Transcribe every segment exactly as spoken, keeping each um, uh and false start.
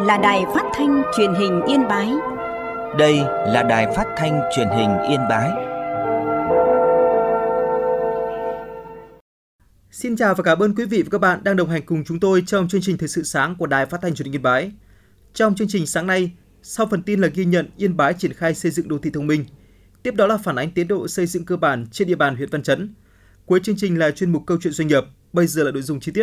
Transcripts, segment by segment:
là Đài Phát thanh Truyền hình Yên Bái. Đây là Đài Phát thanh Truyền hình Yên Bái. Xin chào và cảm ơn quý vị và các bạn đang đồng hành cùng chúng tôi trong chương trình Thời sự sáng của Đài Phát thanh Truyền hình Yên Bái. Trong chương trình sáng nay, sau phần tin là ghi nhận Yên Bái triển khai xây dựng đô thị thông minh. Tiếp đó là phản ánh tiến độ xây dựng cơ bản trên địa bàn huyện Văn Chấn. Cuối chương trình là chuyên mục câu chuyện doanh nghiệp. Bây giờ là nội dung chi tiết.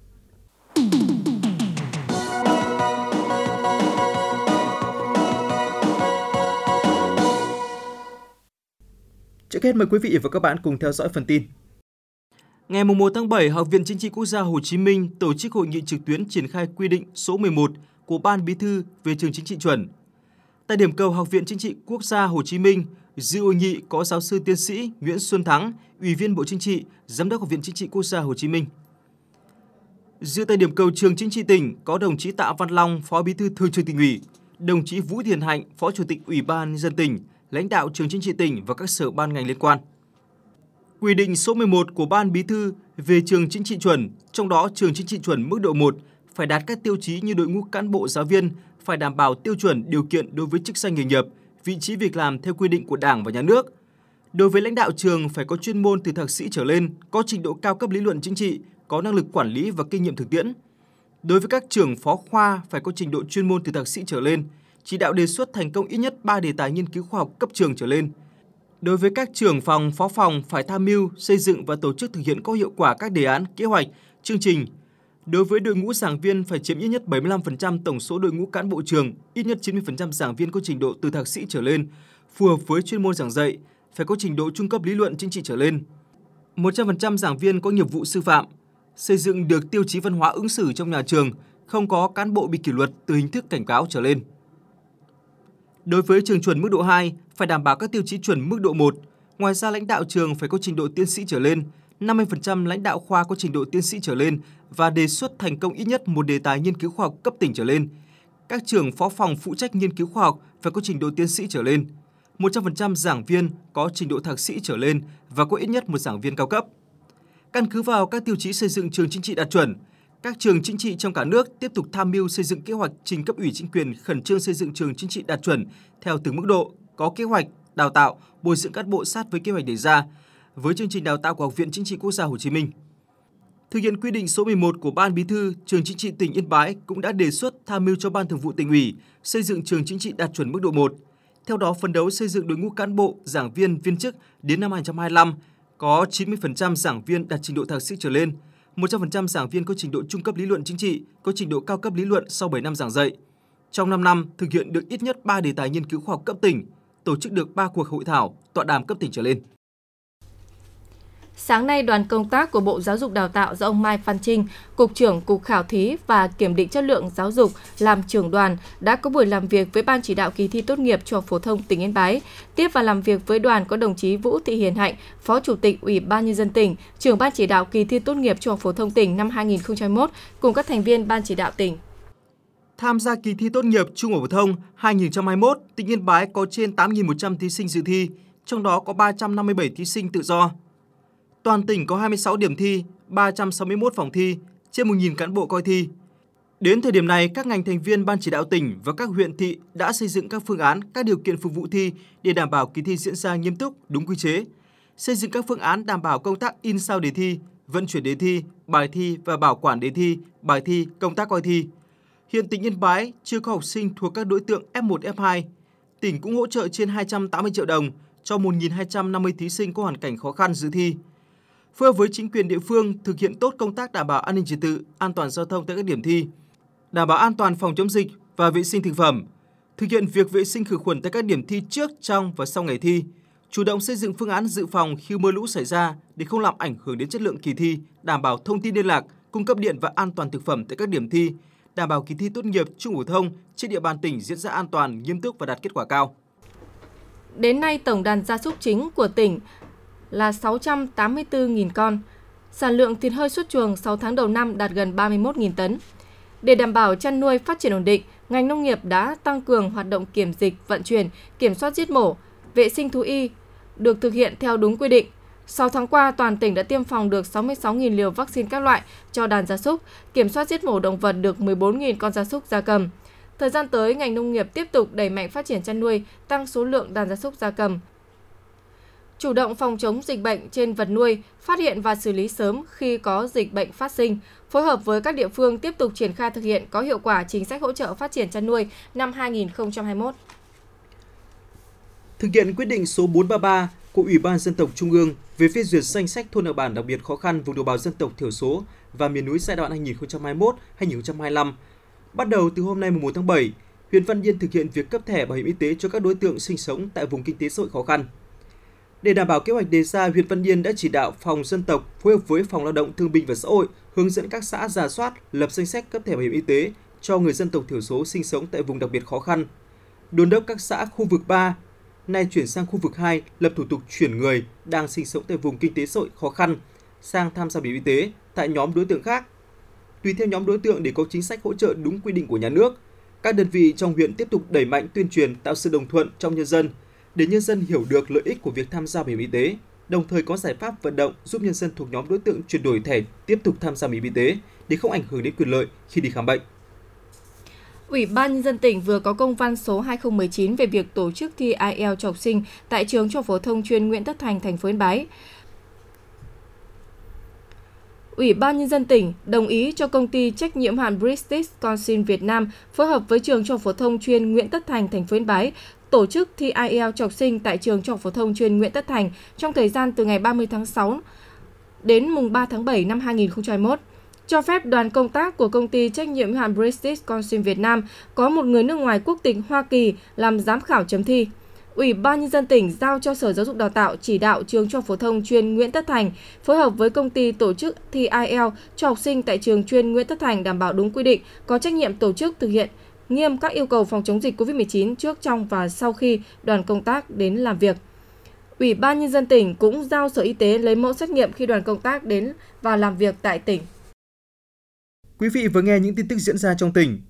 Trước hết mời quý vị và các bạn cùng theo dõi phần tin. Ngày mùng một tháng bảy, Học viện Chính trị Quốc gia Hồ Chí Minh tổ chức hội nghị trực tuyến triển khai quy định số mười một của Ban Bí thư về trường chính trị chuẩn. Tại điểm cầu Học viện Chính trị Quốc gia Hồ Chí Minh, dự hội nghị có giáo sư tiến sĩ Nguyễn Xuân Thắng, Ủy viên Bộ Chính trị, Giám đốc Học viện Chính trị Quốc gia Hồ Chí Minh. Dự tại điểm cầu trường chính trị tỉnh có đồng chí Tạ Văn Long, Phó Bí thư Thường trực Tỉnh ủy, đồng chí Vũ Thiền Hạnh, Phó Chủ tịch Ủy ban Nhân dân tỉnh, lãnh đạo trường chính trị tỉnh và các sở ban ngành liên quan. Quy định số mười một của Ban Bí thư về trường chính trị chuẩn, trong đó trường chính trị chuẩn mức độ một phải đạt các tiêu chí như đội ngũ cán bộ giáo viên phải đảm bảo tiêu chuẩn điều kiện đối với chức danh nghề nghiệp, vị trí việc làm theo quy định của Đảng và Nhà nước. Đối với lãnh đạo trường phải có chuyên môn từ thạc sĩ trở lên, có trình độ cao cấp lý luận chính trị, có năng lực quản lý và kinh nghiệm thực tiễn. Đối với các trưởng phó khoa phải có trình độ chuyên môn từ thạc sĩ trở lên, chỉ đạo đề xuất thành công ít nhất ba đề tài nghiên cứu khoa học cấp trường trở lên. Đối với các trưởng phòng, phó phòng phải tham mưu, xây dựng và tổ chức thực hiện có hiệu quả các đề án, kế hoạch, chương trình. Đối với đội ngũ giảng viên phải chiếm ít nhất bảy mươi lăm phần trăm tổng số đội ngũ cán bộ trường, ít nhất chín mươi phần trăm giảng viên có trình độ từ thạc sĩ trở lên, phù hợp với chuyên môn giảng dạy, phải có trình độ trung cấp lý luận chính trị trở lên. một trăm phần trăm giảng viên có nghiệp vụ sư phạm, xây dựng được tiêu chí văn hóa ứng xử trong nhà trường, không có cán bộ bị kỷ luật từ hình thức cảnh cáo trở lên. Đối với trường chuẩn mức độ hai, phải đảm bảo các tiêu chí chuẩn mức độ một. Ngoài ra, lãnh đạo trường phải có trình độ tiến sĩ trở lên, năm mươi phần trăm lãnh đạo khoa có trình độ tiến sĩ trở lên và đề xuất thành công ít nhất một đề tài nghiên cứu khoa học cấp tỉnh trở lên. Các trưởng phó phòng phụ trách nghiên cứu khoa học phải có trình độ tiến sĩ trở lên. một trăm phần trăm giảng viên có trình độ thạc sĩ trở lên và có ít nhất một giảng viên cao cấp. Căn cứ vào các tiêu chí xây dựng trường chính trị đạt chuẩn, các trường chính trị trong cả nước tiếp tục tham mưu xây dựng kế hoạch trình cấp ủy chính quyền khẩn trương xây dựng trường chính trị đạt chuẩn theo từng mức độ, có kế hoạch đào tạo, bồi dưỡng cán bộ sát với kế hoạch đề ra, với chương trình đào tạo của Học viện Chính trị Quốc gia Hồ Chí Minh. Thực hiện quy định số mười một của Ban Bí thư, trường chính trị tỉnh Yên Bái cũng đã đề xuất tham mưu cho Ban Thường vụ Tỉnh ủy xây dựng trường chính trị đạt chuẩn mức độ một. Theo đó, phấn đấu xây dựng đội ngũ cán bộ, giảng viên, viên chức đến năm hai nghìn không trăm hai mươi lăm có chín mươi phần trăm giảng viên đạt trình độ thạc sĩ trở lên, một trăm phần trăm giảng viên có trình độ trung cấp lý luận chính trị, có trình độ cao cấp lý luận sau bảy năm giảng dạy. Trong năm năm, thực hiện được ít nhất ba đề tài nghiên cứu khoa học cấp tỉnh, tổ chức được ba cuộc hội thảo, tọa đàm cấp tỉnh trở lên. Sáng nay, đoàn công tác của Bộ Giáo dục Đào tạo do ông Mai Phan Trinh, Cục trưởng Cục Khảo thí và Kiểm định Chất lượng Giáo dục làm trưởng đoàn đã có buổi làm việc với Ban chỉ đạo kỳ thi tốt nghiệp trung học phổ thông tỉnh Yên Bái. Tiếp và làm việc với đoàn có đồng chí Vũ Thị Hiền Hạnh, Phó Chủ tịch Ủy ban Nhân dân tỉnh, trưởng Ban chỉ đạo kỳ thi tốt nghiệp trung học phổ thông tỉnh năm hai nghìn không trăm hai mươi mốt cùng các thành viên Ban chỉ đạo tỉnh. Tham gia kỳ thi tốt nghiệp trung học phổ thông hai nghìn không trăm hai mươi mốt, tỉnh Yên Bái có trên tám nghìn một trăm thí sinh dự thi, trong đó có ba trăm năm mươi bảy thí sinh tự do. Toàn tỉnh có hai mươi sáu điểm thi, ba trăm sáu mươi mốt phòng thi, trên một nghìn cán bộ coi thi. Đến thời điểm này, các ngành thành viên Ban chỉ đạo tỉnh và các huyện thị đã xây dựng các phương án, các điều kiện phục vụ thi để đảm bảo kỳ thi diễn ra nghiêm túc, đúng quy chế. Xây dựng các phương án đảm bảo công tác in sao đề thi, vận chuyển đề thi, bài thi và bảo quản đề thi, bài thi, công tác coi thi. Hiện tỉnh Yên Bái chưa có học sinh thuộc các đối tượng ép một, ép hai. Tỉnh cũng hỗ trợ trên hai trăm tám mươi triệu đồng cho một nghìn hai trăm năm mươi thí sinh có hoàn cảnh khó khăn dự thi. Phối hợp với chính quyền địa phương thực hiện tốt công tác đảm bảo an ninh trật tự, an toàn giao thông tại các điểm thi, đảm bảo an toàn phòng chống dịch và vệ sinh thực phẩm, thực hiện việc vệ sinh khử khuẩn tại các điểm thi trước, trong và sau ngày thi, chủ động xây dựng phương án dự phòng khi mưa lũ xảy ra để không làm ảnh hưởng đến chất lượng kỳ thi, đảm bảo thông tin liên lạc, cung cấp điện và an toàn thực phẩm tại các điểm thi, đảm bảo kỳ thi tốt nghiệp trung học phổ thông trên địa bàn tỉnh diễn ra an toàn, nghiêm túc và đạt kết quả cao. Đến nay, tổng đàn gia súc chính của tỉnh là sáu trăm tám mươi tư nghìn con. Sản lượng thịt hơi xuất chuồng sáu tháng đầu năm đạt gần ba mươi mốt nghìn tấn. Để đảm bảo chăn nuôi phát triển ổn định, ngành nông nghiệp đã tăng cường hoạt động kiểm dịch, vận chuyển, kiểm soát giết mổ, vệ sinh thú y được thực hiện theo đúng quy định. sáu tháng qua, toàn tỉnh đã tiêm phòng được sáu mươi sáu nghìn liều vaccine các loại cho đàn gia súc, kiểm soát giết mổ động vật được mười bốn nghìn con gia súc gia cầm. Thời gian tới, ngành nông nghiệp tiếp tục đẩy mạnh phát triển chăn nuôi, tăng số lượng đàn gia súc gia cầm. Chủ động phòng chống dịch bệnh trên vật nuôi, phát hiện và xử lý sớm khi có dịch bệnh phát sinh, phối hợp với các địa phương tiếp tục triển khai thực hiện có hiệu quả chính sách hỗ trợ phát triển chăn nuôi năm hai nghìn không trăm hai mươi mốt. Thực hiện quyết định số bốn ba ba của Ủy ban Dân tộc Trung ương về phê duyệt danh sách thôn ở bản đặc biệt khó khăn vùng đồng bào dân tộc thiểu số và miền núi giai đoạn hai nghìn không trăm hai mươi mốt đến hai nghìn không trăm hai mươi lăm. Bắt đầu từ hôm nay mùng một tháng bảy, huyện Văn Yên thực hiện việc cấp thẻ bảo hiểm y tế cho các đối tượng sinh sống tại vùng kinh tế xã hội khó khăn. Để đảm bảo kế hoạch đề ra, huyện Văn Yên đã chỉ đạo Phòng Dân tộc phối hợp với Phòng Lao động Thương binh và Xã hội hướng dẫn các xã rà soát, lập danh sách cấp thẻ bảo hiểm y tế cho người dân tộc thiểu số sinh sống tại vùng đặc biệt khó khăn. Đôn đốc các xã khu vực ba, nay chuyển sang khu vực hai, lập thủ tục chuyển người đang sinh sống tại vùng kinh tế xã hội khó khăn sang tham gia bảo hiểm y tế tại nhóm đối tượng khác. Tùy theo nhóm đối tượng để có chính sách hỗ trợ đúng quy định của nhà nước. Các đơn vị trong huyện tiếp tục đẩy mạnh tuyên truyền, tạo sự đồng thuận trong nhân dân để nhân dân hiểu được lợi ích của việc tham gia bảo hiểm y tế, đồng thời có giải pháp vận động giúp nhân dân thuộc nhóm đối tượng chuyển đổi thẻ tiếp tục tham gia bảo hiểm y tế để không ảnh hưởng đến quyền lợi khi đi khám bệnh. Ủy ban Nhân dân tỉnh vừa có công văn số hai không một chín về việc tổ chức thi ai eo cho học sinh tại trường Trung học phổ thông chuyên Nguyễn Tất Thành, thành phố Yên Bái. Ủy ban Nhân dân tỉnh đồng ý cho công ty trách nhiệm hữu hạn British Council Việt Nam phối hợp với trường Trung học phổ thông chuyên Nguyễn Tất Thành, thành phố Yên Bái tổ chức thi ai eo cho học sinh tại trường Trung học phổ thông chuyên Nguyễn Tất Thành trong thời gian từ ngày ba mươi tháng sáu đến mùng ba tháng bảy năm hai nghìn không trăm hai mươi mốt. Cho phép đoàn công tác của công ty trách nhiệm hữu hạn British Council Việt Nam có một người nước ngoài quốc tịch Hoa Kỳ làm giám khảo chấm thi. Ủy ban Nhân dân tỉnh giao cho Sở Giáo dục Đào tạo chỉ đạo trường Trung học phổ thông chuyên Nguyễn Tất Thành phối hợp với công ty tổ chức thi ai eo cho học sinh tại trường chuyên Nguyễn Tất Thành đảm bảo đúng quy định, có trách nhiệm tổ chức thực hiện nghiêm các yêu cầu phòng chống dịch covid mười chín trước, trong và sau khi đoàn công tác đến làm việc. Ủy ban Nhân dân tỉnh cũng giao Sở Y tế lấy mẫu xét nghiệm khi đoàn công tác đến và làm việc tại tỉnh. Quý vị vừa nghe những tin tức diễn ra trong tỉnh.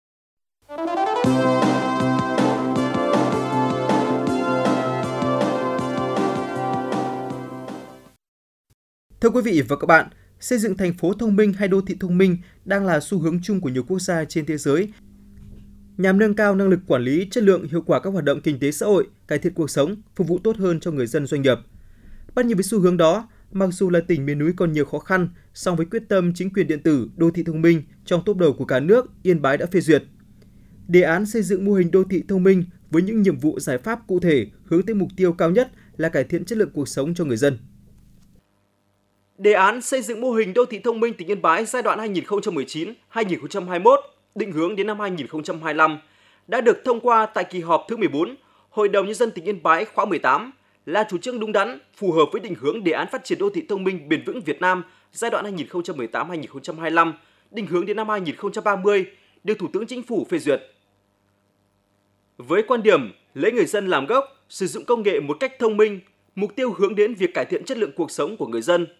Thưa quý vị và các bạn, xây dựng thành phố thông minh hay đô thị thông minh đang là xu hướng chung của nhiều quốc gia trên thế giới. Nhằm nâng cao năng lực quản lý, chất lượng, hiệu quả các hoạt động kinh tế xã hội, cải thiện cuộc sống, phục vụ tốt hơn cho người dân doanh nghiệp. Bắt nhịp với xu hướng đó, mặc dù là tỉnh miền núi còn nhiều khó khăn, song với quyết tâm chính quyền điện tử, đô thị thông minh trong top đầu của cả nước, Yên Bái đã phê duyệt đề án xây dựng mô hình đô thị thông minh với những nhiệm vụ giải pháp cụ thể hướng tới mục tiêu cao nhất là cải thiện chất lượng cuộc sống cho người dân. Đề án xây dựng mô hình đô thị thông minh tỉnh Yên Bái giai đoạn hai nghìn không trăm mười chín đến hai nghìn không trăm hai mươi mốt, định hướng đến năm hai nghìn không trăm hai mươi lăm đã được thông qua tại kỳ họp thứ mười bốn Hội đồng Nhân dân tỉnh Yên Bái khóa mười tám, là chủ trương đúng đắn, phù hợp với định hướng đề án phát triển đô thị thông minh bền vững Việt Nam giai đoạn hai nghìn không trăm mười tám đến hai nghìn không trăm hai mươi lăm, định hướng đến năm hai nghìn không trăm ba mươi, được Thủ tướng Chính phủ phê duyệt. Với quan điểm lấy người dân làm gốc, sử dụng công nghệ một cách thông minh, mục tiêu hướng đến việc cải thiện chất lượng cuộc sống của người dân.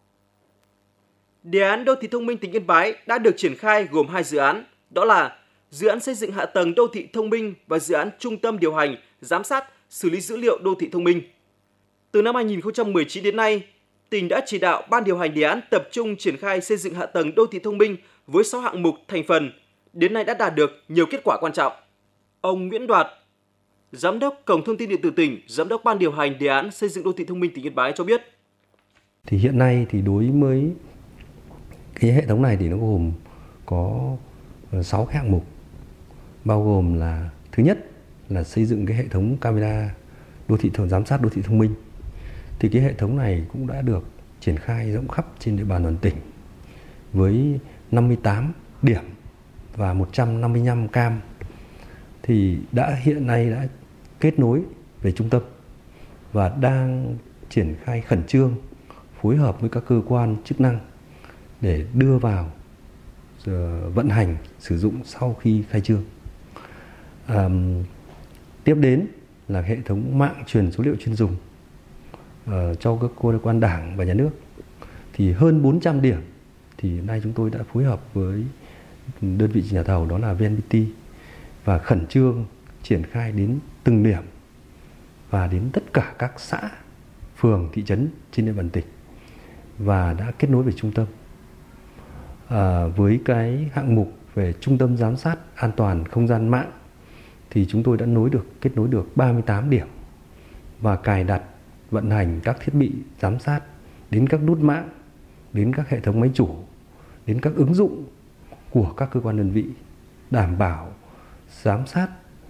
Đề án đô thị thông minh tỉnh Yên Bái đã được triển khai gồm hai dự án, đó là dự án xây dựng hạ tầng đô thị thông minh và dự án trung tâm điều hành, giám sát, xử lý dữ liệu đô thị thông minh. Từ năm hai nghìn không trăm mười chín đến nay, tỉnh đã chỉ đạo ban điều hành đề án tập trung triển khai xây dựng hạ tầng đô thị thông minh với sáu hạng mục thành phần, đến nay đã đạt được nhiều kết quả quan trọng. Ông Nguyễn Đoạt, Giám đốc Cổng Thông tin Điện tử tỉnh, Giám đốc ban điều hành đề án xây dựng đô thị thông minh tỉnh Yên Bái cho biết. Thì hiện nay thì đối với cái hệ thống này thì nó gồm có sáu hạng mục, bao gồm là thứ nhất là xây dựng cái hệ thống camera đô thị thông giám sát đô thị thông minh. Thì cái hệ thống này cũng đã được triển khai rộng khắp trên địa bàn toàn tỉnh với năm mươi tám điểm và một trăm năm mươi lăm cam. Thì đã hiện nay đã kết nối về trung tâm và đang triển khai khẩn trương phối hợp với các cơ quan chức năng để đưa vào vận hành sử dụng sau khi khai trương. À, tiếp đến là hệ thống mạng truyền số liệu chuyên dùng uh, cho các cơ quan đảng và nhà nước. Thì hơn bốn trăm điểm thì nay chúng tôi đã phối hợp với đơn vị nhà thầu đó là vê en pê tê và khẩn trương triển khai đến từng điểm và đến tất cả các xã, phường, thị trấn trên địa bàn tỉnh và đã kết nối về trung tâm. À, với cái hạng mục về trung tâm giám sát an toàn không gian mạng thì chúng tôi đã nối được kết nối được ba mươi tám điểm và cài đặt vận hành các thiết bị giám sát đến các nút mạng, đến các hệ thống máy chủ, đến các ứng dụng của các cơ quan đơn vị, đảm bảo giám sát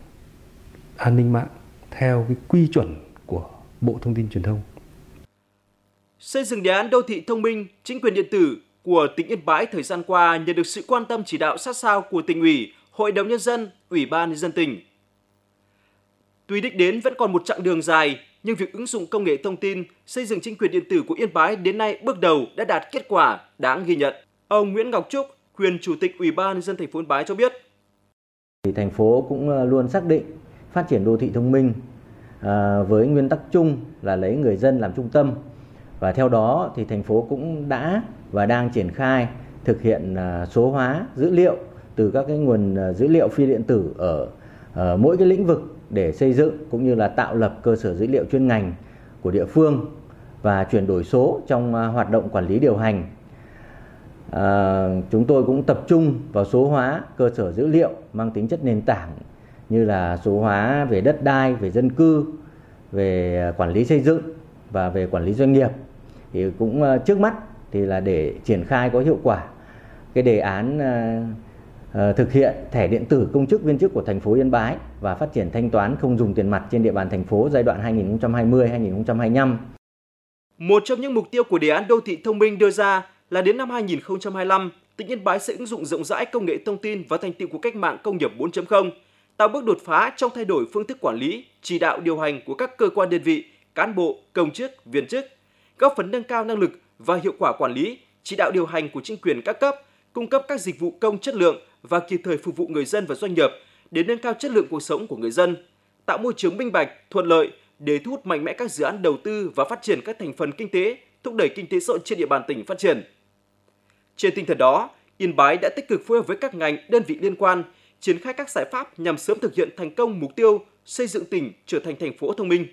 an ninh mạng theo cái quy chuẩn của Bộ Thông tin Truyền thông. Xây dựng đề án đô thị thông minh, chính quyền điện tử của tỉnh Yên Bái thời gian qua nhận được sự quan tâm chỉ đạo sát sao của tỉnh ủy, Hội đồng Nhân dân, Ủy ban Nhân dân tỉnh. Tuy đích đến vẫn còn một chặng đường dài, nhưng việc ứng dụng công nghệ thông tin, xây dựng chính quyền điện tử của Yên Bái đến nay bước đầu đã đạt kết quả đáng ghi nhận. Ông Nguyễn Ngọc Trúc, quyền Chủ tịch Ủy ban Nhân dân thành phố Yên Bái cho biết. Thì thành phố cũng luôn xác định phát triển đô thị thông minh à, với nguyên tắc chung là lấy người dân làm trung tâm. Và theo đó thì thành phố cũng đã và đang triển khai thực hiện số hóa dữ liệu từ các cái nguồn dữ liệu phi điện tử ở, ở mỗi cái lĩnh vực để xây dựng cũng như là tạo lập cơ sở dữ liệu chuyên ngành của địa phương và chuyển đổi số trong hoạt động quản lý điều hành. À, chúng tôi cũng tập trung vào số hóa cơ sở dữ liệu mang tính chất nền tảng như là số hóa về đất đai, về dân cư, về quản lý xây dựng và về quản lý doanh nghiệp. Thì cũng trước mắt thì là để triển khai có hiệu quả cái đề án uh, uh, thực hiện thẻ điện tử công chức viên chức của thành phố Yên Bái và phát triển thanh toán không dùng tiền mặt trên địa bàn thành phố giai đoạn hai nghìn không trăm hai mươi đến hai nghìn không trăm hai mươi lăm. Một trong những mục tiêu của đề án đô thị thông minh đưa ra là đến năm hai nghìn không trăm hai mươi lăm, tỉnh Yên Bái sẽ ứng dụng rộng rãi công nghệ thông tin và thành tựu của cách mạng công nghiệp bốn chấm không, tạo bước đột phá trong thay đổi phương thức quản lý, chỉ đạo điều hành của các cơ quan đơn vị, cán bộ, công chức, viên chức, góp phần nâng cao năng lực và hiệu quả quản lý, chỉ đạo điều hành của chính quyền các cấp, cung cấp các dịch vụ công chất lượng và kịp thời phục vụ người dân và doanh nghiệp để nâng cao chất lượng cuộc sống của người dân, tạo môi trường minh bạch, thuận lợi để thu hút mạnh mẽ các dự án đầu tư và phát triển các thành phần kinh tế, thúc đẩy kinh tế xã hội trên địa bàn tỉnh phát triển. Trên tinh thần đó, Yên Bái đã tích cực phối hợp với các ngành, đơn vị liên quan, triển khai các giải pháp nhằm sớm thực hiện thành công mục tiêu xây dựng tỉnh trở thành thành phố thông minh.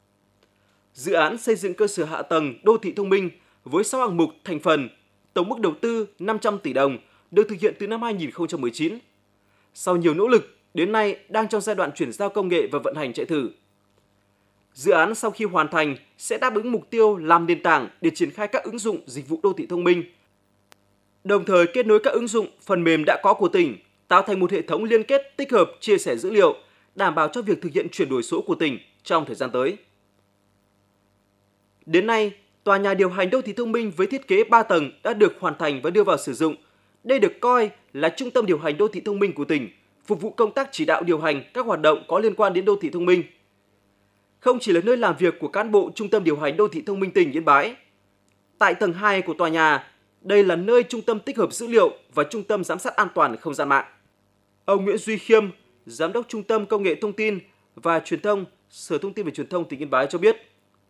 Dự án xây dựng cơ sở hạ tầng đô thị thông minh với sáu hạng mục thành phần, tổng mức đầu tư năm trăm tỷ đồng, được thực hiện từ năm hai nghìn không trăm mười chín. Sau nhiều nỗ lực, đến nay đang trong giai đoạn chuyển giao công nghệ và vận hành chạy thử. Dự án sau khi hoàn thành sẽ đáp ứng mục tiêu làm nền tảng để triển khai các ứng dụng dịch vụ đô thị thông minh, đồng thời kết nối các ứng dụng phần mềm đã có của tỉnh, tạo thành một hệ thống liên kết tích hợp chia sẻ dữ liệu, đảm bảo cho việc thực hiện chuyển đổi số của tỉnh trong thời gian tới. Đến nay, tòa nhà điều hành đô thị thông minh với thiết kế ba tầng đã được hoàn thành và đưa vào sử dụng. Đây được coi là trung tâm điều hành đô thị thông minh của tỉnh, phục vụ công tác chỉ đạo điều hành các hoạt động có liên quan đến đô thị thông minh. Không chỉ là nơi làm việc của cán bộ trung tâm điều hành đô thị thông minh tỉnh Yên Bái. Tại tầng hai của tòa nhà, đây là nơi trung tâm tích hợp dữ liệu và trung tâm giám sát an toàn không gian mạng. Ông Nguyễn Duy Khiêm, Giám đốc Trung tâm Công nghệ Thông tin và Truyền thông, Sở Thông tin và Truyền thông tỉnh Yên Bái cho biết.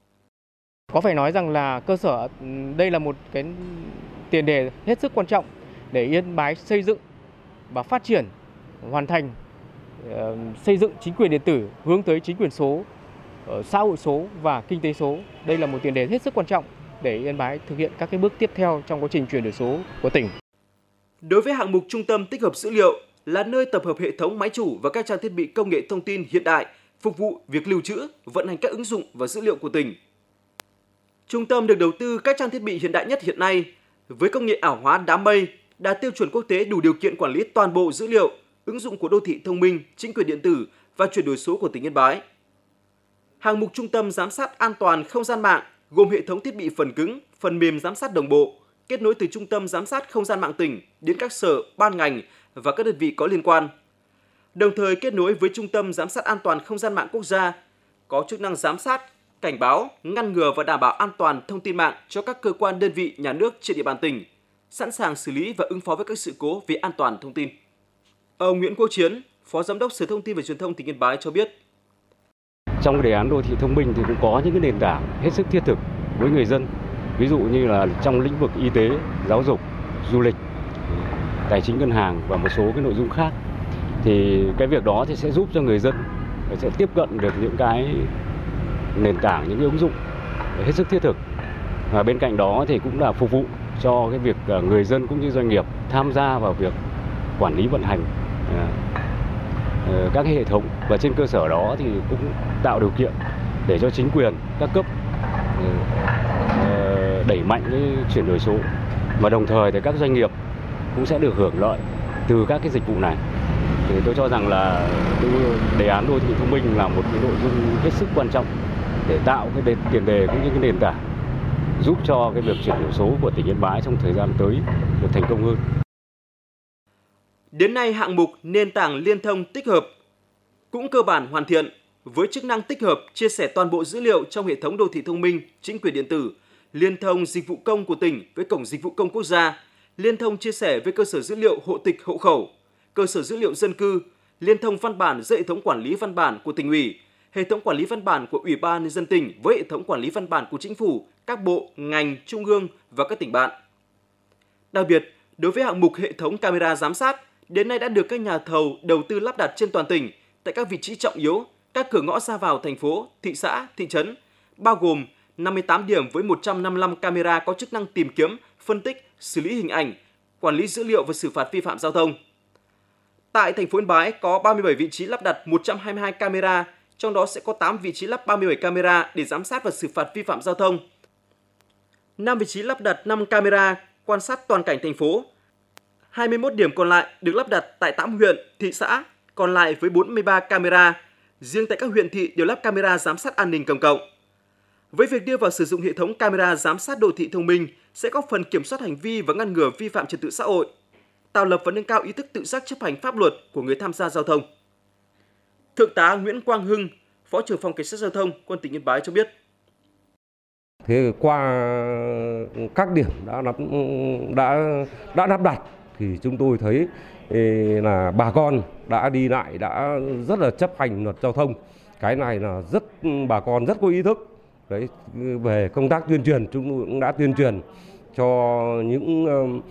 Có phải nói rằng là cơ sở đây là một cái tiền đề hết sức quan trọng để Yên Bái xây dựng và phát triển, hoàn thành uh, xây dựng chính quyền điện tử hướng tới chính quyền số, uh, xã hội số và kinh tế số. Đây là một tiền đề hết sức quan trọng để Yên Bái thực hiện các cái bước tiếp theo trong quá trình chuyển đổi số của tỉnh. Đối với hạng mục trung tâm tích hợp dữ liệu là nơi tập hợp hệ thống máy chủ và các trang thiết bị công nghệ thông tin hiện đại phục vụ việc lưu trữ, vận hành các ứng dụng và dữ liệu của tỉnh. Trung tâm được đầu tư các trang thiết bị hiện đại nhất hiện nay với công nghệ ảo hóa đám mây, đạt tiêu chuẩn quốc tế đủ điều kiện quản lý toàn bộ dữ liệu, ứng dụng của đô thị thông minh, chính quyền điện tử và chuyển đổi số của tỉnh Yên Bái. Hạng mục trung tâm giám sát an toàn không gian mạng gồm hệ thống thiết bị phần cứng, phần mềm giám sát đồng bộ, kết nối từ trung tâm giám sát không gian mạng tỉnh đến các sở, ban ngành và các đơn vị có liên quan. Đồng thời kết nối với trung tâm giám sát an toàn không gian mạng quốc gia, có chức năng giám sát, cảnh báo, ngăn ngừa và đảm bảo an toàn thông tin mạng cho các cơ quan đơn vị nhà nước trên địa bàn tỉnh, sẵn sàng xử lý và ứng phó với các sự cố về an toàn thông tin. Ông Nguyễn Quốc Chiến, Phó Giám đốc Sở Thông tin và Truyền thông tỉnh Yên Bái cho biết. Trong cái đề án đô thị thông minh thì cũng có những cái nền tảng hết sức thiết thực với người dân. Ví dụ như là trong lĩnh vực y tế, giáo dục, du lịch, tài chính ngân hàng và một số cái nội dung khác. Thì cái việc đó thì sẽ giúp cho người dân sẽ tiếp cận được những cái nền tảng, những cái ứng dụng hết sức thiết thực. Và bên cạnh đó thì cũng là phục vụ cho cái việc người dân cũng như doanh nghiệp tham gia vào việc quản lý vận hành các cái hệ thống, và trên cơ sở đó thì cũng tạo điều kiện để cho chính quyền các cấp đẩy mạnh cái chuyển đổi số, và đồng thời thì các doanh nghiệp cũng sẽ được hưởng lợi từ các cái dịch vụ này. Thì tôi cho rằng là cái đề án đô thị thông minh là một cái nội dung hết sức quan trọng để tạo cái tiền đề cũng như cái nền tảng giúp cho cái việc chuyển đổi số của tỉnh Yên Bái trong thời gian tới được thành công hơn. Đến nay, hạng mục nền tảng liên thông tích hợp cũng cơ bản hoàn thiện với chức năng tích hợp, chia sẻ toàn bộ dữ liệu trong hệ thống đô thị thông minh, chính quyền điện tử, liên thông dịch vụ công của tỉnh với cổng dịch vụ công quốc gia, liên thông chia sẻ với cơ sở dữ liệu hộ tịch hộ khẩu, cơ sở dữ liệu dân cư, liên thông văn bản giữa hệ thống quản lý văn bản của tỉnh ủy, hệ thống quản lý văn bản của Ủy ban nhân dân tỉnh với hệ thống quản lý văn bản của chính phủ, các bộ, ngành, trung ương và các tỉnh bạn. Đặc biệt, đối với hạng mục hệ thống camera giám sát, đến nay đã được các nhà thầu đầu tư lắp đặt trên toàn tỉnh tại các vị trí trọng yếu, các cửa ngõ ra vào thành phố, thị xã, thị trấn, bao gồm năm mươi tám điểm với một trăm năm mươi lăm camera có chức năng tìm kiếm, phân tích, xử lý hình ảnh, quản lý dữ liệu và xử phạt vi phạm giao thông. Tại thành phố Yên Bái có ba mươi bảy vị trí lắp đặt một trăm hai mươi hai camera, trong đó sẽ có tám vị trí lắp ba mươi bảy camera để giám sát và xử phạt vi phạm giao thông. năm vị trí lắp đặt năm camera quan sát toàn cảnh thành phố. hai mươi mốt điểm còn lại được lắp đặt tại tám huyện, thị xã, còn lại với bốn mươi ba camera. Riêng tại các huyện thị đều lắp camera giám sát an ninh công cộng. Với việc đưa vào sử dụng hệ thống camera giám sát đô thị thông minh sẽ góp phần kiểm soát hành vi và ngăn ngừa vi phạm trật tự xã hội, tạo lập và nâng cao ý thức tự giác chấp hành pháp luật của người tham gia giao thông. Thượng tá Nguyễn Quang Hưng, Phó trưởng phòng Cảnh sát giao thông Quân tỉnh Yên Bái cho biết. Thế qua các điểm đã lắp đã đã lắp đặt thì chúng tôi thấy là bà con đã đi lại đã rất là chấp hành luật giao thông. Cái này là rất bà con rất có ý thức. Đấy, về công tác tuyên truyền chúng tôi cũng đã tuyên truyền cho những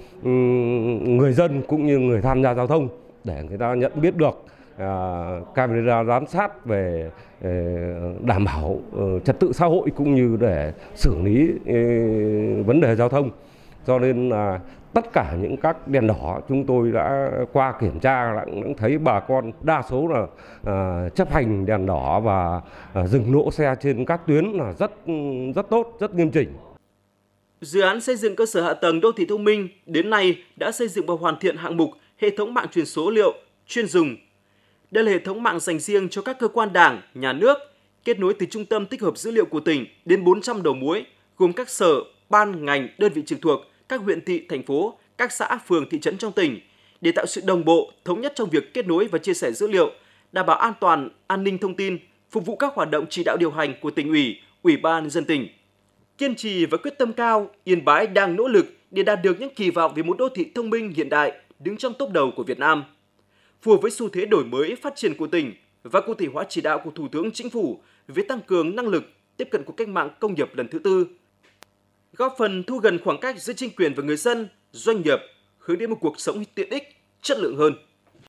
uh, người dân cũng như người tham gia giao thông để người ta nhận biết được uh, camera giám sát về uh, đảm bảo uh, trật tự xã hội cũng như để xử lý uh, vấn đề giao thông. Cho nên là uh, tất cả những các đèn đỏ chúng tôi đã qua kiểm tra đã thấy bà con đa số là uh, chấp hành đèn đỏ và uh, dừng đỗ xe trên các tuyến là rất rất tốt, rất nghiêm chỉnh. Dự án xây dựng cơ sở hạ tầng đô thị thông minh đến nay đã xây dựng và hoàn thiện hạng mục hệ thống mạng truyền số liệu chuyên dùng. Đây là hệ thống mạng dành riêng cho các cơ quan đảng, nhà nước, kết nối từ trung tâm tích hợp dữ liệu của tỉnh đến bốn trăm đầu mối, gồm các sở, ban, ngành, đơn vị trực thuộc, các huyện thị, thành phố, các xã, phường, thị trấn trong tỉnh để tạo sự đồng bộ, thống nhất trong việc kết nối và chia sẻ dữ liệu, đảm bảo an toàn, an ninh thông tin, phục vụ các hoạt động chỉ đạo điều hành của tỉnh ủy, Ủy ban nhân dân tỉnh. Kiên trì và quyết tâm cao, Yên Bái đang nỗ lực để đạt được những kỳ vọng về một đô thị thông minh hiện đại đứng trong top đầu của Việt Nam. Phù hợp với xu thế đổi mới phát triển của tỉnh và cụ thể hóa chỉ đạo của Thủ tướng Chính phủ về tăng cường năng lực tiếp cận của cách mạng công nghiệp lần thứ tư, góp phần thu gần khoảng cách giữa chính quyền và người dân, doanh nghiệp, hướng đến một cuộc sống tiện ích, chất lượng hơn.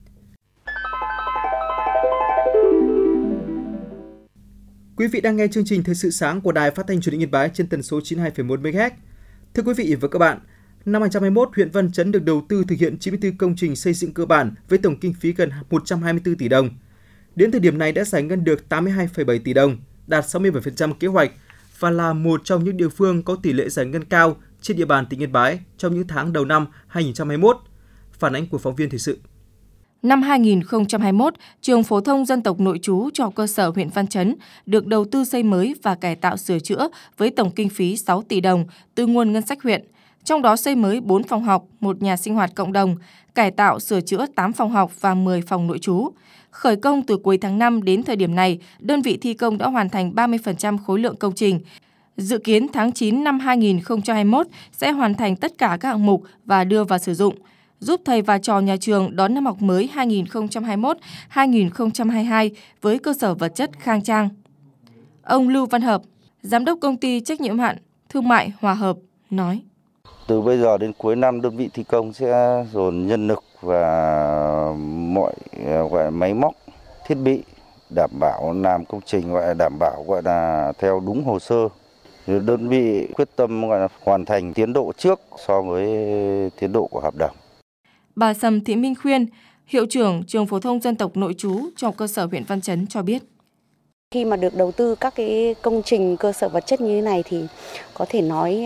Quý vị đang nghe chương trình Thời sự sáng của Đài Phát thanh Truyền hình Yên Bái trên tần số chín mươi hai phẩy một mê ga héc. Thưa quý vị và các bạn, năm hai không hai mốt, huyện Văn Chấn được đầu tư thực hiện chín mươi tư công trình xây dựng cơ bản với tổng kinh phí gần một trăm hai mươi tư tỷ đồng. Đến thời điểm này đã giải ngân được tám mươi hai phẩy bảy tỷ đồng, đạt sáu mươi bảy phần trăm kế hoạch và là một trong những địa phương có tỷ lệ giải ngân cao trên địa bàn tỉnh Yên Bái trong những tháng đầu năm hai không hai mốt. Phản ánh của phóng viên thời sự. Năm hai không hai mốt, trường phổ thông dân tộc nội trú cho cơ sở huyện Văn Chấn được đầu tư xây mới và cải tạo sửa chữa với tổng kinh phí sáu tỷ đồng từ nguồn ngân sách huyện. Trong đó xây mới bốn phòng học, một nhà sinh hoạt cộng đồng, cải tạo sửa chữa tám phòng học và mười phòng nội trú. Khởi công từ cuối tháng năm đến thời điểm này, đơn vị thi công đã hoàn thành ba mươi phần trăm khối lượng công trình. Dự kiến tháng chín năm hai không hai mốt sẽ hoàn thành tất cả các hạng mục và đưa vào sử dụng, giúp thầy và trò nhà trường đón năm học mới hai không hai mốt hai không hai hai với cơ sở vật chất khang trang. Ông Lưu Văn Hợp, Giám đốc Công ty Trách nhiệm hữu hạn Thương mại Hòa Hợp, nói. Từ bây giờ đến cuối năm, đơn vị thi công sẽ dồn nhân lực và mọi gọi là máy móc, thiết bị đảm bảo làm công trình gọi là đảm bảo gọi là theo đúng hồ sơ. Đơn vị quyết tâm gọi là hoàn thành tiến độ trước so với tiến độ của hợp đồng. Bà Sầm Thị Minh Khuyên, hiệu trưởng trường phổ thông dân tộc nội trú trong cơ sở huyện Văn Chấn cho biết. Khi mà được đầu tư các cái công trình cơ sở vật chất như thế này thì có thể nói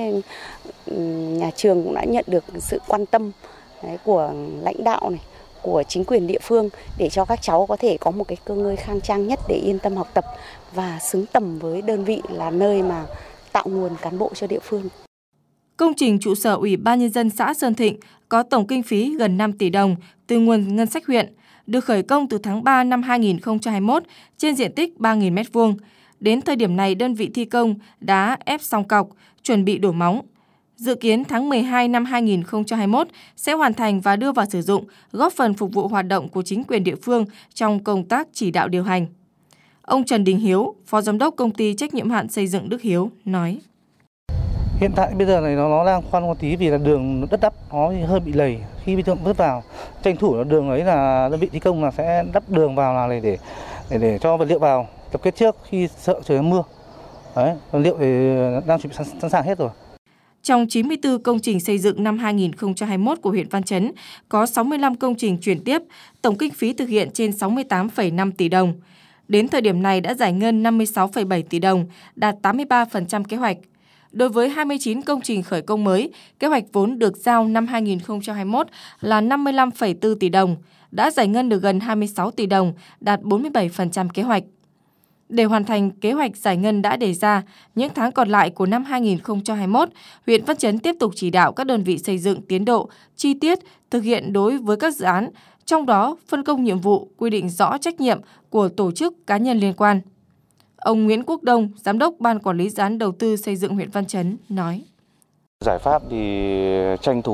nhà trường cũng đã nhận được sự quan tâm của lãnh đạo này, của chính quyền địa phương để cho các cháu có thể có một cái cơ ngơi khang trang nhất để yên tâm học tập và xứng tầm với đơn vị là nơi mà tạo nguồn cán bộ cho địa phương. Công trình trụ sở Ủy ban Nhân dân xã Sơn Thịnh có tổng kinh phí gần năm tỷ đồng từ nguồn ngân sách huyện, được khởi công từ tháng ba năm hai nghìn không trăm hai mươi mốt trên diện tích ba nghìn mét vuông. Đến thời điểm này, đơn vị thi công đã ép xong cọc, chuẩn bị đổ móng. Dự kiến tháng mười hai năm hai nghìn không trăm hai mươi mốt sẽ hoàn thành và đưa vào sử dụng, góp phần phục vụ hoạt động của chính quyền địa phương trong công tác chỉ đạo điều hành. Ông Trần Đình Hiếu, Phó Giám đốc Công ty Trách nhiệm hạn Xây dựng Đức Hiếu, nói. Hiện tại bây giờ này nó, nó đang khoan một tí vì là đường đất đắp nó hơi bị lầy. Khi bây giờ vứt vào, tranh thủ là đường ấy là đơn vị thi công là sẽ đắp đường vào là để để để, để cho vật liệu vào tập kết trước khi sợ trời mưa. Đấy, vật liệu thì đang chuẩn bị sẵn, sẵn sàng hết rồi. Trong chín mươi tư công trình xây dựng năm hai nghìn không trăm hai mươi mốt của huyện Văn Chấn, có sáu mươi lăm công trình chuyển tiếp, tổng kinh phí thực hiện trên sáu mươi tám phẩy năm tỷ đồng. Đến thời điểm này đã giải ngân năm mươi sáu phẩy bảy tỷ đồng, đạt tám mươi ba phần trăm kế hoạch. Đối với hai mươi chín công trình khởi công mới, kế hoạch vốn được giao năm hai nghìn không trăm hai mươi mốt là năm mươi lăm phẩy bốn tỷ đồng, đã giải ngân được gần hai mươi sáu tỷ đồng, đạt bốn mươi bảy phần trăm kế hoạch. Để hoàn thành kế hoạch giải ngân đã đề ra, những tháng còn lại của năm hai nghìn không trăm hai mươi mốt, huyện Văn Chấn tiếp tục chỉ đạo các đơn vị xây dựng tiến độ, chi tiết, thực hiện đối với các dự án, trong đó phân công nhiệm vụ, quy định rõ trách nhiệm của tổ chức cá nhân liên quan. Ông Nguyễn Quốc Đông, Giám đốc Ban Quản lý Dự án Đầu tư Xây dựng huyện Văn Chấn nói. Giải pháp thì tranh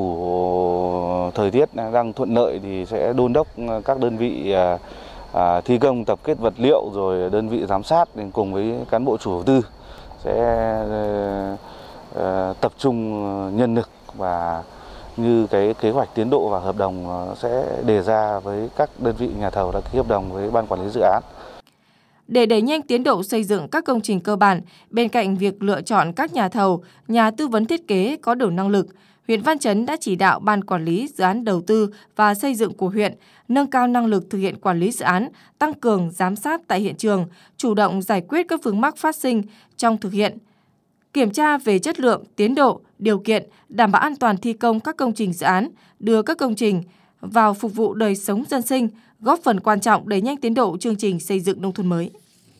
thủ thời tiết đang thuận lợi thì sẽ đôn đốc các đơn vị À, thi công tập kết vật liệu rồi đơn vị giám sát cùng với cán bộ chủ đầu tư sẽ uh, tập trung nhân lực và như cái kế hoạch tiến độ và hợp đồng sẽ đề ra với các đơn vị nhà thầu đã ký hợp đồng với ban quản lý dự án. Để đẩy nhanh tiến độ xây dựng các công trình cơ bản, bên cạnh việc lựa chọn các nhà thầu, nhà tư vấn thiết kế có đủ năng lực, huyện Văn Chấn đã chỉ đạo Ban Quản lý Dự án Đầu tư và Xây dựng của huyện nâng cao năng lực thực hiện quản lý dự án, tăng cường giám sát tại hiện trường, chủ động giải quyết các vướng mắc phát sinh trong thực hiện, kiểm tra về chất lượng, tiến độ, điều kiện, đảm bảo an toàn thi công các công trình dự án, đưa các công trình vào phục vụ đời sống dân sinh, góp phần quan trọng đẩy nhanh tiến độ chương trình xây dựng nông thôn mới.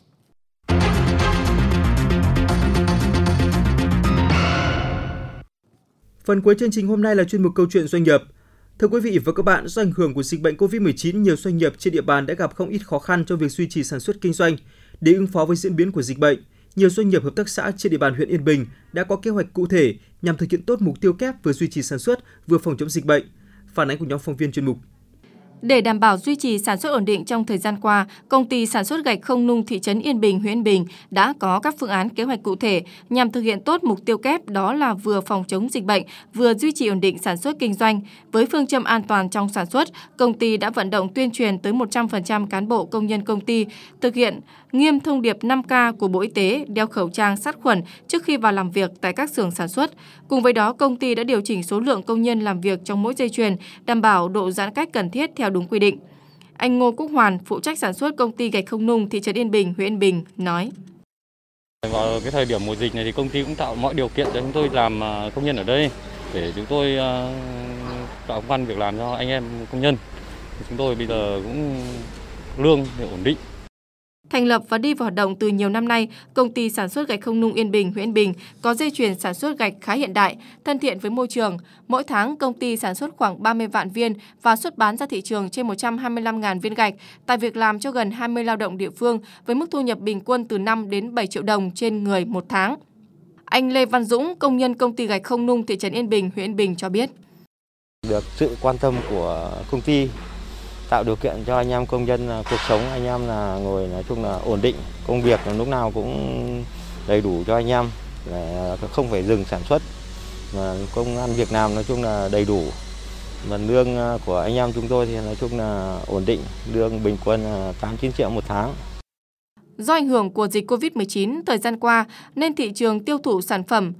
Phần cuối chương trình hôm nay là chuyên mục câu chuyện doanh nghiệp. Thưa quý vị và các bạn, do ảnh hưởng của dịch bệnh covid mười chín, nhiều doanh nghiệp trên địa bàn đã gặp không ít khó khăn trong việc duy trì sản xuất kinh doanh. Để ứng phó với diễn biến của dịch bệnh, nhiều doanh nghiệp hợp tác xã trên địa bàn huyện Yên Bình đã có kế hoạch cụ thể nhằm thực hiện tốt mục tiêu kép vừa duy trì sản xuất, vừa phòng chống dịch bệnh. Phản ánh của nhóm phóng viên chuyên mục. Để đảm bảo duy trì sản xuất ổn định trong thời gian qua, Công ty sản xuất gạch không nung thị trấn Yên Bình, huyện Yên Bình đã có các phương án kế hoạch cụ thể nhằm thực hiện tốt mục tiêu kép, đó là vừa phòng chống dịch bệnh, vừa duy trì ổn định sản xuất kinh doanh. Với phương châm an toàn trong sản xuất, công ty đã vận động tuyên truyền tới một trăm phần trăm cán bộ công nhân công ty thực hiện nghiêm thông điệp năm K của Bộ Y tế, đeo khẩu trang sát khuẩn trước khi vào làm việc tại các xưởng sản xuất. Cùng với đó, công ty đã điều chỉnh số lượng công nhân làm việc trong mỗi dây chuyền, đảm bảo độ giãn cách cần thiết theo đúng quy định. Anh Ngô Quốc Hoàn, phụ trách sản xuất công ty gạch không nung thị trấn Yên Bình, huyện Yên Bình nói: Vào cái thời điểm mùa dịch này thì công ty cũng tạo mọi điều kiện cho chúng tôi làm công nhân ở đây để chúng tôi tạo công ăn việc làm cho anh em công nhân. Chúng tôi bây giờ cũng lương thì ổn định. Thành lập và đi vào hoạt động từ nhiều năm nay, công ty sản xuất gạch không nung Yên Bình, huyện Yên Bình có dây chuyền sản xuất gạch khá hiện đại, thân thiện với môi trường. Mỗi tháng, công ty sản xuất khoảng ba mươi vạn viên và xuất bán ra thị trường trên một trăm hai mươi lăm nghìn viên gạch, tạo việc làm cho gần hai mươi lao động địa phương với mức thu nhập bình quân từ năm đến bảy triệu đồng trên người một tháng. Anh Lê Văn Dũng, công nhân công ty gạch không nung thị trấn Yên Bình, huyện Yên Bình cho biết: Được sự quan tâm của công ty, tạo điều kiện cho anh em công nhân cuộc sống anh em là ngồi nói chung là ổn định, công việc lúc nào cũng đầy đủ cho anh em, không phải dừng sản xuất mà công ăn việc làm nói chung là đầy đủ. Mà lương của anh em chúng tôi thì nói chung là ổn định, lương bình quân là tám chín triệu một tháng. Do ảnh hưởng của dịch covid mười chín thời gian qua nên thị trường tiêu thụ sản phẩm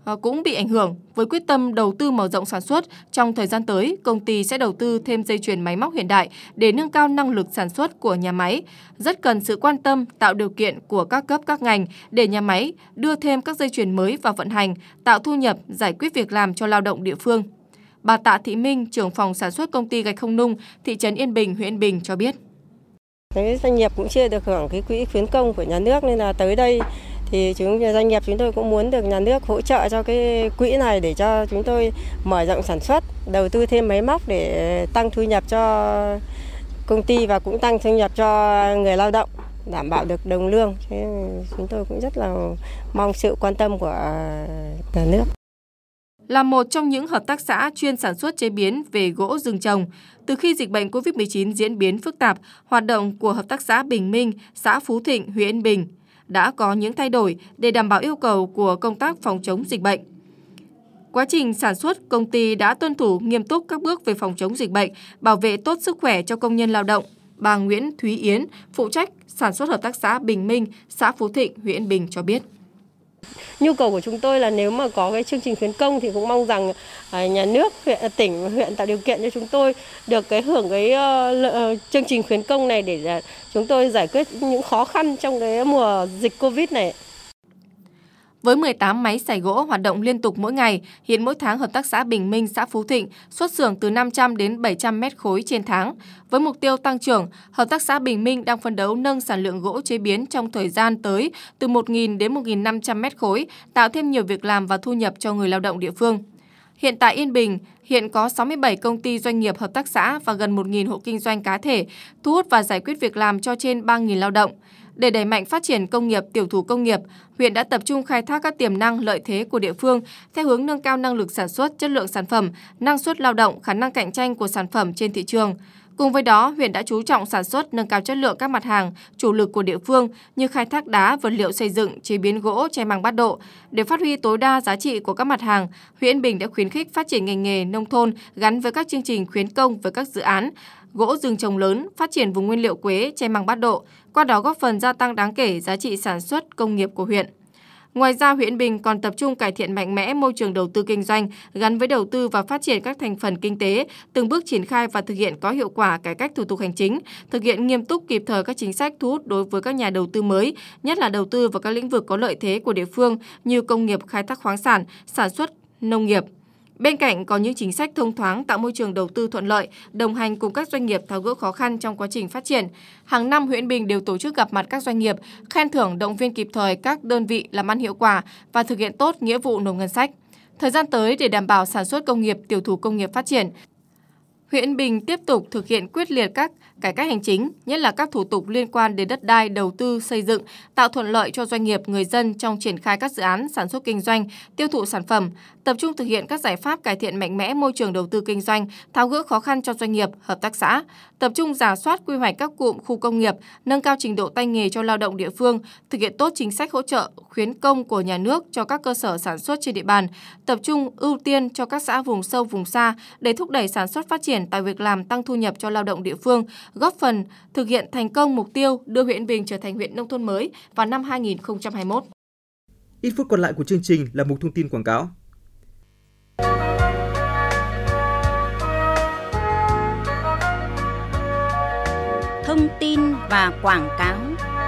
cũng bị ảnh hưởng. Với quyết tâm đầu tư mở rộng sản xuất, trong thời gian tới, công ty sẽ đầu tư thêm dây chuyền máy móc hiện đại để nâng cao năng lực sản xuất của nhà máy. Rất cần sự quan tâm, tạo điều kiện của các cấp các ngành để nhà máy đưa thêm các dây chuyền mới vào vận hành, tạo thu nhập, giải quyết việc làm cho lao động địa phương. Bà Tạ Thị Minh, trưởng phòng sản xuất công ty gạch không nung, thị trấn Yên Bình, huyện Yên Bình cho biết. Cái doanh nghiệp cũng chưa được hưởng cái quỹ khuyến công của nhà nước nên là tới đây thì chúng doanh nghiệp chúng tôi cũng muốn được nhà nước hỗ trợ cho cái quỹ này để cho chúng tôi mở rộng sản xuất, đầu tư thêm máy móc để tăng thu nhập cho công ty và cũng tăng thu nhập cho người lao động, đảm bảo được đồng lương. Thế chúng tôi cũng rất là mong sự quan tâm của nhà nước. Là một trong những hợp tác xã chuyên sản xuất chế biến về gỗ rừng trồng, từ khi dịch bệnh cô vít mười chín diễn biến phức tạp, hoạt động của hợp tác xã Bình Minh, xã Phú Thịnh, huyện Yên Bình đã có những thay đổi để đảm bảo yêu cầu của công tác phòng chống dịch bệnh. Quá trình sản xuất, công ty đã tuân thủ nghiêm túc các bước về phòng chống dịch bệnh, bảo vệ tốt sức khỏe cho công nhân lao động. Bà Nguyễn Thúy Yến, phụ trách sản xuất hợp tác xã Bình Minh, xã Phú Thịnh, huyện Yên Bình cho biết. Nhu cầu của chúng tôi là nếu mà có cái chương trình khuyến công thì cũng mong rằng nhà nước, huyện, tỉnh, huyện tạo điều kiện cho chúng tôi được cái hưởng cái uh, chương trình khuyến công này để chúng tôi giải quyết những khó khăn trong cái mùa dịch Covid này. Với mười tám máy xay gỗ hoạt động liên tục mỗi ngày, hiện mỗi tháng hợp tác xã Bình Minh, xã Phú Thịnh xuất xưởng từ năm trăm đến bảy trăm mét khối trên tháng. Với mục tiêu tăng trưởng, hợp tác xã Bình Minh đang phấn đấu nâng sản lượng gỗ chế biến trong thời gian tới từ một nghìn đến một nghìn năm trăm mét khối, tạo thêm nhiều việc làm và thu nhập cho người lao động địa phương. Hiện tại Yên Bình, hiện có sáu mươi bảy công ty doanh nghiệp hợp tác xã và gần một nghìn hộ kinh doanh cá thể, thu hút và giải quyết việc làm cho trên ba nghìn lao động. Để đẩy mạnh phát triển công nghiệp, tiểu thủ công nghiệp, huyện đã tập trung khai thác các tiềm năng, lợi thế của địa phương theo hướng nâng cao năng lực sản xuất, chất lượng sản phẩm, năng suất lao động, khả năng cạnh tranh của sản phẩm trên thị trường. Cùng với đó, huyện đã chú trọng sản xuất, nâng cao chất lượng các mặt hàng chủ lực của địa phương như khai thác đá, vật liệu xây dựng, chế biến gỗ, che măng bát độ. Để phát huy tối đa giá trị của các mặt hàng, huyện Yên Bình đã khuyến khích phát triển ngành nghề nông thôn gắn với các chương trình khuyến công với các dự án gỗ rừng trồng lớn, phát triển vùng nguyên liệu quế, che măng bát độ, qua đó góp phần gia tăng đáng kể giá trị sản xuất công nghiệp của huyện. Ngoài ra, huyện Yên Bình còn tập trung cải thiện mạnh mẽ môi trường đầu tư kinh doanh gắn với đầu tư và phát triển các thành phần kinh tế, từng bước triển khai và thực hiện có hiệu quả cải cách thủ tục hành chính, thực hiện nghiêm túc kịp thời các chính sách thu hút đối với các nhà đầu tư mới, nhất là đầu tư vào các lĩnh vực có lợi thế của địa phương như công nghiệp, khai thác khoáng sản, sản xuất, nông nghiệp. Bên cạnh có những chính sách thông thoáng tạo môi trường đầu tư thuận lợi, đồng hành cùng các doanh nghiệp tháo gỡ khó khăn trong quá trình phát triển. Hàng năm, huyện Yên Bình đều tổ chức gặp mặt các doanh nghiệp, khen thưởng động viên kịp thời các đơn vị làm ăn hiệu quả và thực hiện tốt nghĩa vụ nộp ngân sách. Thời gian tới, để đảm bảo sản xuất công nghiệp, tiểu thủ công nghiệp phát triển, huyện Yên Bình tiếp tục thực hiện quyết liệt các cải cách hành chính, nhất là các thủ tục liên quan đến đất đai, đầu tư, xây dựng, tạo thuận lợi cho doanh nghiệp, người dân trong triển khai các dự án sản xuất kinh doanh, tiêu thụ sản phẩm, tập trung thực hiện các giải pháp cải thiện mạnh mẽ môi trường đầu tư kinh doanh, tháo gỡ khó khăn cho doanh nghiệp, hợp tác xã, tập trung rà soát quy hoạch các cụm khu công nghiệp, nâng cao trình độ tay nghề cho lao động địa phương, thực hiện tốt chính sách hỗ trợ, khuyến công của nhà nước cho các cơ sở sản xuất trên địa bàn, tập trung ưu tiên cho các xã vùng sâu, vùng xa để thúc đẩy sản xuất phát triển, tạo việc làm, tăng thu nhập cho lao động địa phương, góp phần thực hiện thành công mục tiêu đưa huyện Yên Bình trở thành huyện nông thôn mới vào năm hai nghìn không trăm hai mươi mốt. Ít phút còn lại của chương trình là mục thông tin quảng cáo. Thông tin và quảng cáo.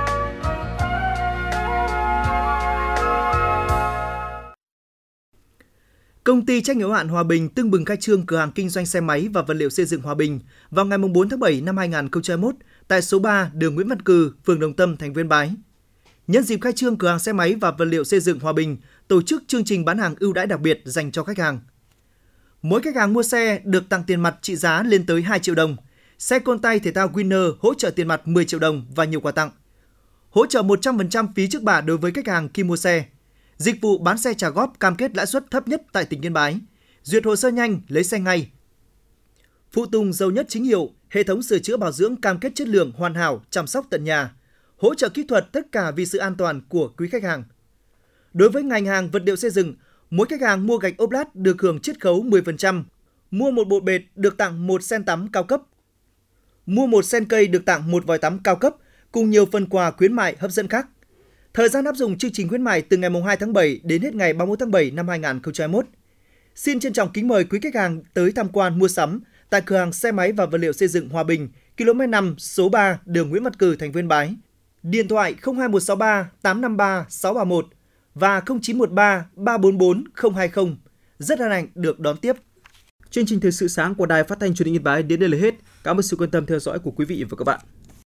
Công ty trách nhiệm hữu hạn Hòa Bình tưng bừng khai trương cửa hàng kinh doanh xe máy và vật liệu xây dựng Hòa Bình vào ngày bốn tháng bảy năm hai nghìn không trăm hai mươi mốt tại số ba đường Nguyễn Văn Cừ, phường Đồng Tâm, thành phố Yên Bái. Nhân dịp khai trương cửa hàng xe máy và vật liệu xây dựng Hòa Bình, tổ chức chương trình bán hàng ưu đãi đặc biệt dành cho khách hàng. Mỗi khách hàng mua xe được tặng tiền mặt trị giá lên tới hai triệu đồng, xe côn tay thể thao Winner hỗ trợ tiền mặt mười triệu đồng và nhiều quà tặng. Hỗ trợ một trăm phần trăm phí trước bạ đối với khách hàng khi mua xe. Dịch vụ bán xe trả góp cam kết lãi suất thấp nhất tại tỉnh Yên Bái. Duyệt hồ sơ nhanh, lấy xe ngay. Phụ tùng giàu nhất chính hiệu, hệ thống sửa chữa bảo dưỡng cam kết chất lượng hoàn hảo, chăm sóc tận nhà. Hỗ trợ kỹ thuật tất cả vì sự an toàn của quý khách hàng. Đối với ngành hàng vật liệu xây dựng, mỗi khách hàng mua gạch ốp lát được hưởng chiết khấu mười phần trăm. Mua một bộ bệt được tặng một sen tắm cao cấp. Mua một sen cây được tặng một vòi tắm cao cấp cùng nhiều phần quà khuyến mại hấp dẫn khác. Thời gian áp dụng chương trình khuyến mại từ ngày hai tháng bảy đến hết ngày ba mươi mốt tháng bảy năm hai nghìn không trăm hai mươi mốt. Xin trân trọng kính mời quý khách hàng tới tham quan mua sắm tại cửa hàng xe máy và vật liệu xây dựng Hòa Bình, ki lô mét năm, số ba, đường Nguyễn Văn Cừ, thành phố Yên Bái. Điện thoại không hai một sáu ba tám năm ba sáu ba một và không chín một ba ba bốn bốn không hai không. Rất hân hạnh được đón tiếp. Chương trình thời sự sáng của Đài Phát thanh Truyền hình Yên Bái đến đây là hết. Cảm ơn sự quan tâm theo dõi của quý vị và các bạn.